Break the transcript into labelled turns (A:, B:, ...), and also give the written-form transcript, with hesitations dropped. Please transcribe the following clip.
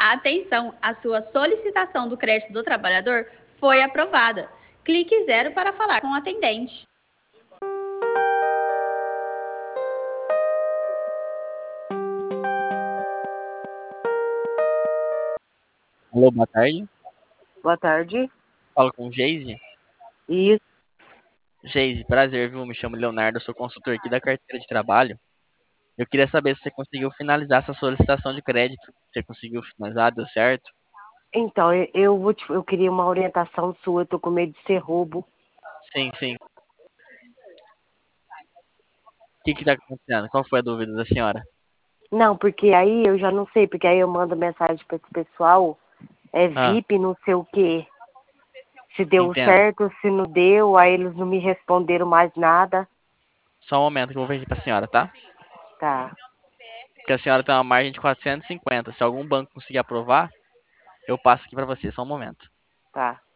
A: Atenção, a sua solicitação do crédito do trabalhador foi aprovada. Clique 0 para falar com o atendente.
B: Alô, boa tarde.
C: Boa tarde.
B: Falo com Geise.
C: Isso.
B: Geise, prazer, viu? Me chamo Leonardo, sou consultor aqui da carteira de trabalho. Eu queria saber se você conseguiu finalizar essa solicitação de crédito. Você conseguiu finalizar, deu certo?
C: Então, eu queria uma orientação sua, eu tô com medo de ser roubo.
B: Sim, sim. O que está acontecendo? Qual foi a dúvida da senhora?
C: Não, porque aí eu já não sei, porque aí eu mando mensagem para esse pessoal,
B: Ah,
C: VIP, não sei o quê. Se deu
B: entendo.
C: certo, se não deu, aí eles não me responderam mais nada.
B: Só um momento que eu vou ver aqui pra senhora, tá?
C: Tá,
B: Porque a senhora tem uma margem de 450. Se algum banco conseguir aprovar, eu passo aqui pra você. Só um momento.
C: tá.